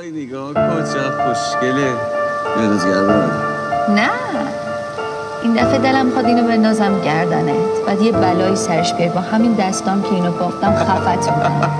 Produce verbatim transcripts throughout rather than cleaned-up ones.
وای نگاه کن چه خوشگله. بنداز گردنت. نه این دفعه دلم خواد اینو بندازم گردنت، بعد یه بلایی سرش بیای با همین دستام که اینو بافتم خفت میکنم.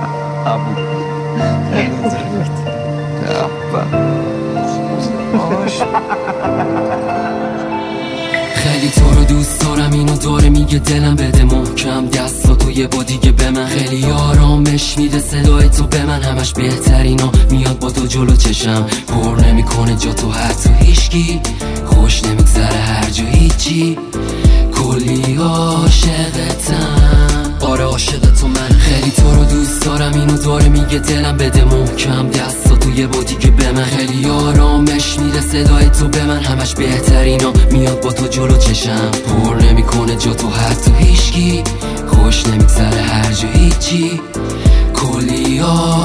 خیلی تو رو دوست دارم، اینو داره میگه دلم، بده محکم دستاتو یه با دیگه به من. خیلی آرامش میده صدای تو به من، همش بهترینا میاد با تو جلو چشم. پر نمیکنه جا تو حتی هیچکی، خوش نمیگذره هر جا هیچی. کلی عاشقتم، آره عاشق تو من. خیلی تو رو دوست دارم، اینو داره میگه دلم، بده محکم دستاتو یه با دیگه به من. خیلی آرامش میده صدای تو به من، همش بهترینا میاد با تو جلو چشم. پر نمیکنه جا تو حتی هیچکی، خوش نمیگذره هر جا هیچی. کلی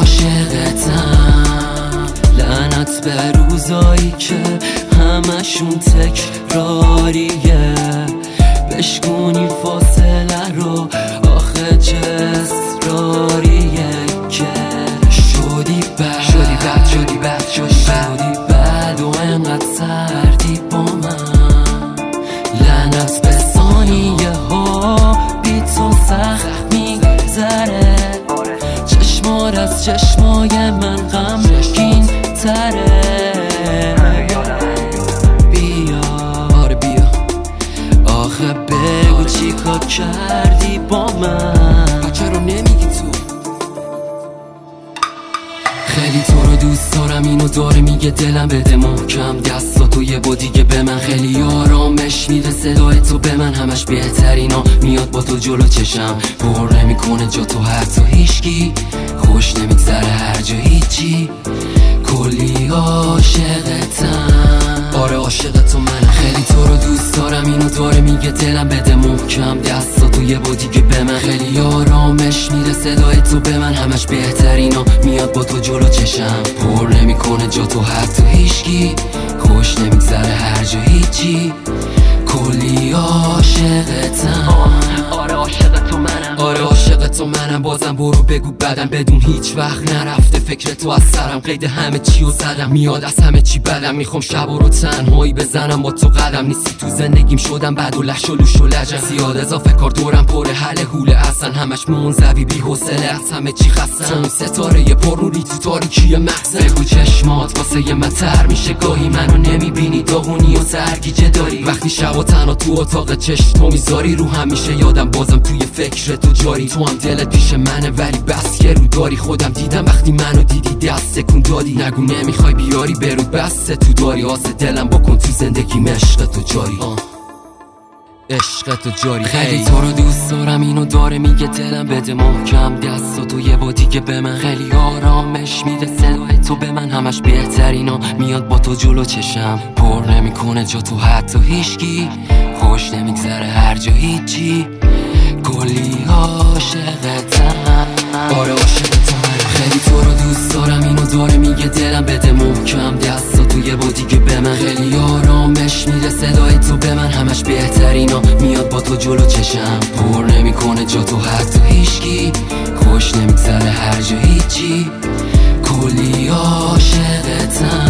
عاشقتم، لعنت به روزایی که همشون تکراریه. بشکونی فاصله رو آخه چه اصراریه که شدی بد شدی بد شدی بد شدی بد و انقدر سردی با من. لعنت به ثانیه ها بی تو سخت میگذره. چشمار از چشمای من غمگین تره. بگو چی کار کردی با من، بچه رو نمیگی تو. خیلی تو رو دوست دارم، اینو داره میگه دلم، بده محکم دستاتو یه با دیگه به من. خیلی آرامش میده صدای تو به من، همش بهترینا میاد با تو جلو چشم. پر نمیکنه جا تو حتی هیچکی، خوش نمیگذره هر جا هیچی. کلی عاشقتم، آره عاشق تو من. خیلی تو رو دوست دارم، اینو داره میگه دلم، بده محکم دستاتو یه با دیگه به من. خیلی آرامش میده صدای تو به من، همش بهترینا میاد با تو جلو چشم. پر نمیکنه جا تو حتی هیچکی، خوش نمیگذره هر جا هیچی. کلی عاشقتم، آره عاشق تو منم، آره عاشق تو منم. بازم برو بگو بدم، بدون هیچ وقت نرفته فکر تو از سرم. قید همه چی رو زدم، میاد از همه چی بدم. میخوام شب رو تنهایی بزنم با تو قدم. نیستی تو زندگیم شدم بد و لش و لوش و لجم. زیاد اضافه کار دورم پره حل حوله، اصلا همش منزوی بی حوصله، از همه چی خستم. اون ستاره پر نوری تو تاریکی مغزم. بگو چشمات واسه من تر میشه گاهی، منو نمیبینی داغونی و سرگیجه داری. وقتی شب و تنها تو اتاق چشم تو میذاری، رو هم میشه یادم بازم توی فکر تو جاری. تو هم دلت پیش منه ولی بس که رو داری. خودم دیدم وقتی منو دیدی دست کن دادی. نگو نمیخوای بیاری برود بس تو داری. آسه دلم بکن تو زندگی عشق تو جاری، عشق تو جاری. خیلی تو رو دوست دارم، اینو داره میگه دلم، بده محکم دستاتو یه با دیگه به من. خیلی آرامش میده صدای تو به من، همش بهترینا میاد با تو جلو چشم. پر نمیکنه جا تو حتی هیچکی، خوش نمیگذره هر جا هیچی. کلی عاشقتم، آره عاشق تو من. خیلی تو رو دوست دارم، اینو داره میگه دلم، بده محکم دستاتو یه با دیگه به من. خیلی آرامش میده صدای تو به من، همش بهترینا میاد با تو جلو چشم. پر نمیکنه جا تو حتی هیچکی، خوش نمیگذره هر جا هیچی. کلی عاشقتم.